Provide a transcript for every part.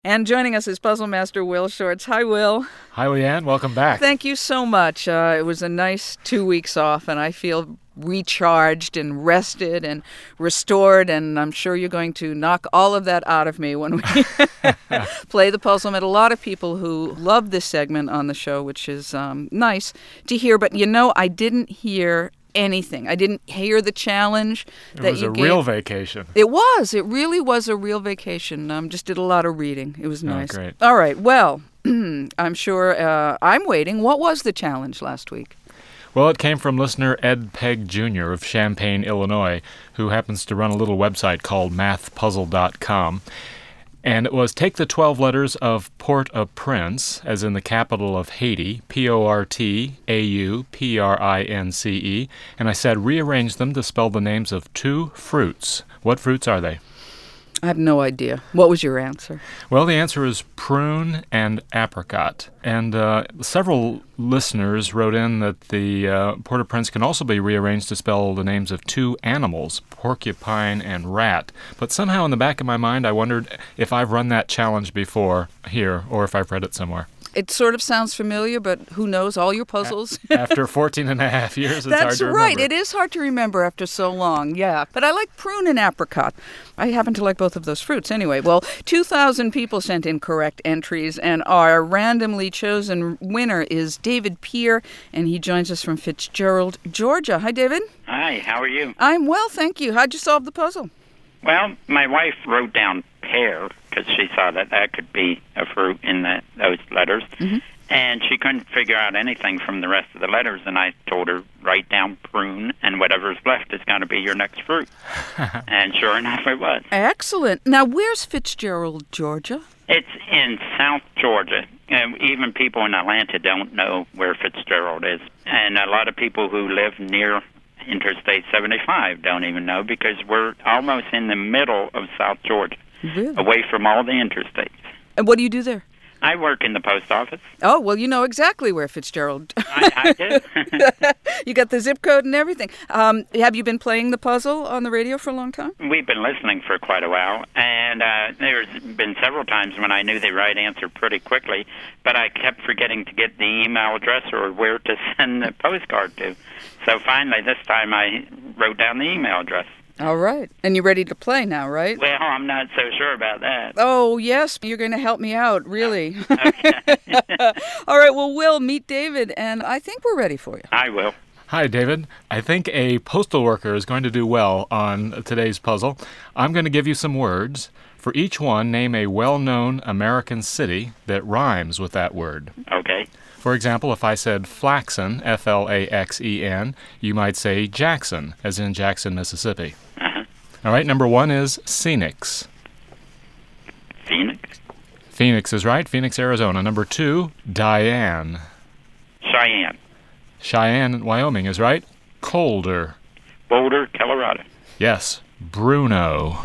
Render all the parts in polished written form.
And joining us is Puzzle Master Will Shortz. Hi, Will. Hi, Leanne. Welcome back. Thank you so much. It was a nice 2 weeks off, and I feel recharged and rested and restored, and I'm sure you're going to knock all of that out of me when we play the puzzle. Met a lot of people who love this segment on the show, which is nice to hear. But, I didn't hear anything. I didn't hear the challenge that you gave. It was a real vacation. It was. It really was a real vacation. Just did a lot of reading. It was nice. Oh, great. All right. Well, I'm sure I'm waiting. What was the challenge last week? Well, it came from listener Ed Pegg Jr. of Champaign, Illinois, who happens to run a little website called mathpuzzle.com. And it was take the 12 letters of Port-au-Prince, as in the capital of Haiti, P-O-R-T-A-U-P-R-I-N-C-E, and I said rearrange them to spell the names of 2 fruits. What fruits are they? I have no idea. What was your answer? Well, the answer is prune and apricot. And several listeners wrote in that the Port-au-Prince can also be rearranged to spell the names of 2 animals, porcupine and rat. But somehow in the back of my mind, I wondered if I've run that challenge before here or if I've read it somewhere. It sort of sounds familiar, but who knows? All your puzzles. After 14 and a half years, it's hard to remember. That's right. It is hard to remember after so long, yeah. But I like prune and apricot. I happen to like both of those fruits anyway. Well, 2,000 people sent in correct entries, and our randomly chosen winner is David Peer, and he joins us from Fitzgerald, Georgia. Hi, David. Hi, how are you? I'm well, thank you. How'd you solve the puzzle? Well, my wife wrote down pear because she saw that could be a fruit in those letters. Mm-hmm. And she couldn't figure out anything from the rest of the letters, and I told her, write down prune, and whatever's left is going to be your next fruit. And sure enough, it was. Excellent. Now, where's Fitzgerald, Georgia? It's in South Georgia. Even people in Atlanta don't know where Fitzgerald is. And a lot of people who live near Interstate 75 don't even know because we're almost in the middle of South Georgia, really? Away from all the interstates. And what do you do there? I work in the post office. Oh, well, you know exactly where Fitzgerald. I do. You got the zip code and everything. Have you been playing the puzzle on the radio for a long time? We've been listening for quite a while, and there's been several times when I knew the right answer pretty quickly, but I kept forgetting to get the email address or where to send the postcard to. So finally, this time I wrote down the email address. All right. And you're ready to play now, right? Well, I'm not so sure about that. Oh, yes. You're going to help me out, really. Okay. All right. Well, Will, meet David, and I think we're ready for you. I will. Hi, David. I think a postal worker is going to do well on today's puzzle. I'm going to give you some words. For each one, name a well-known American city that rhymes with that word. Okay. For example, if I said Flaxen, F-L-A-X-E-N, you might say Jackson, as in Jackson, Mississippi. Uh-huh. All right, number 1 is Phoenix. Phoenix? Phoenix is right. Phoenix, Arizona. Number 2, Diane. Cheyenne. Cheyenne, Wyoming is right. Colder. Boulder, Colorado. Yes. Bruno.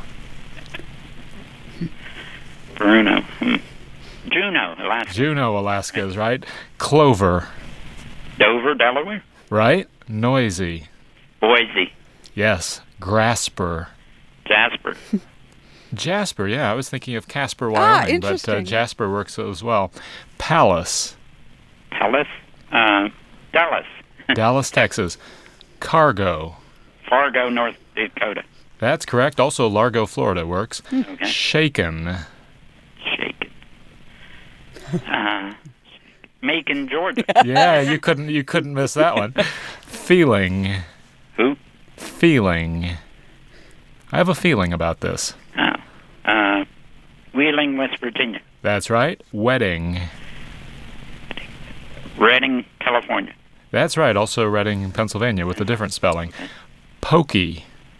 Bruno. Juneau, Alaska. Juneau, Alaska is right. Clover. Dover, Delaware. Right. Noisy. Boise. Yes. Grasper. Jasper. Jasper, yeah. I was thinking of Casper, Wyoming, but Jasper works as well. Palace. Palace. Dallas. Dallas, Texas. Cargo. Fargo, North Dakota. That's correct. Also, Largo, Florida works. Okay. Shaken. Shaken. Macon, Georgia. Yeah, you couldn't miss that one. Feeling. Who? Feeling. I have a feeling about this. Oh. Wheeling, West Virginia. That's right. Wedding. Redding, California. That's right. Also Reading, Pennsylvania, with a different spelling. Pokey.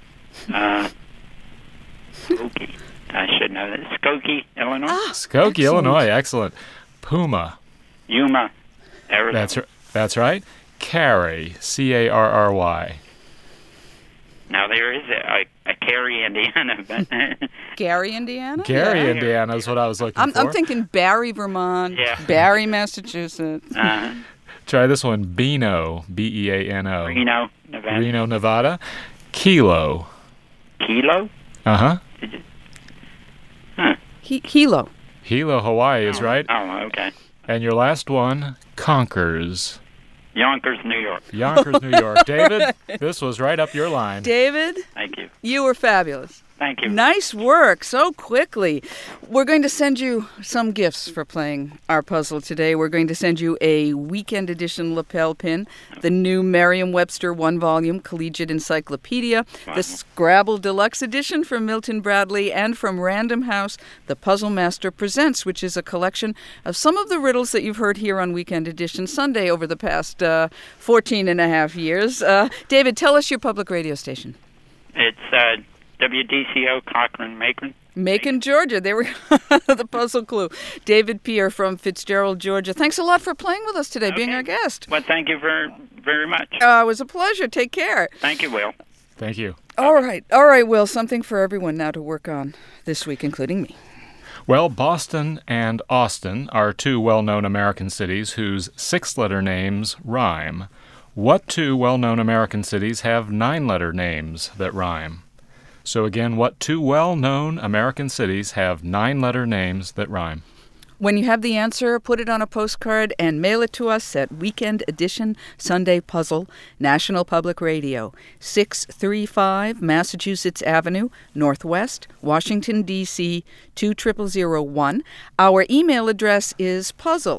Skokie. I should know that. Skokie, Illinois. Skokie, excellent. Illinois. Excellent. Puma. Yuma, Arizona. That's right. Carry. C-A-R-R-Y. Now, there is a Cary, Indiana. But Gary, Indiana? Gary, Yeah. Indiana is what I was looking for. I'm thinking Barry, Vermont. Yeah. Barry, Massachusetts. Try this one. Beano. B-E-A-N-O. Reno, Nevada. Reno, Nevada. Kilo. Kilo? Uh-huh. Hilo. Hilo, Hawaii is right. Oh, okay. And your last one, Conkers. Yonkers, New York. Yonkers, New York. David, this was right up your line. David, Thank you. you were fabulous. Thank you. Nice work, so quickly. We're going to send you some gifts for playing our puzzle today. We're going to send you a weekend edition lapel pin, the new Merriam-Webster one-volume collegiate encyclopedia, the Scrabble Deluxe edition from Milton Bradley, and from Random House, The Puzzle Master Presents, which is a collection of some of the riddles that you've heard here on Weekend Edition Sunday over the past 14 and a half years. David, tell us your public radio station. It's WDCO Cochran-Macon. Macon, Georgia. There we go. The puzzle clue. David Pierre from Fitzgerald, Georgia. Thanks a lot for playing with us today, being our guest. Well, thank you very, very much. It was a pleasure. Take care. Thank you, Will. Thank you. All right, Will. Something for everyone now to work on this week, including me. Well, Boston and Austin are two well-known American cities whose six-letter names rhyme. What two well-known American cities have nine-letter names that rhyme? So again, what two well-known American cities have nine-letter names that rhyme? When you have the answer, put it on a postcard and mail it to us at Weekend Edition Sunday Puzzle, National Public Radio, 635 Massachusetts Avenue, Northwest, Washington, D.C., 20001. Our email address is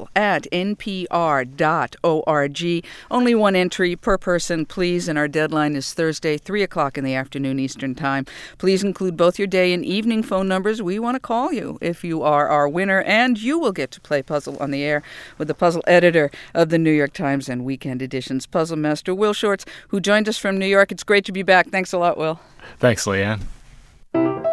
puzzle@npr.org. Only one entry per person, please, and our deadline is Thursday, 3 o'clock in the afternoon Eastern Time. Please include both your day and evening phone numbers. We want to call you if you are our winner, and you will get to play Puzzle on the air with the puzzle editor of the New York Times and Weekend Edition's Puzzle Master, Will Shortz, who joined us from New York. It's great to be back. Thanks a lot, Will. Thanks, Leanne.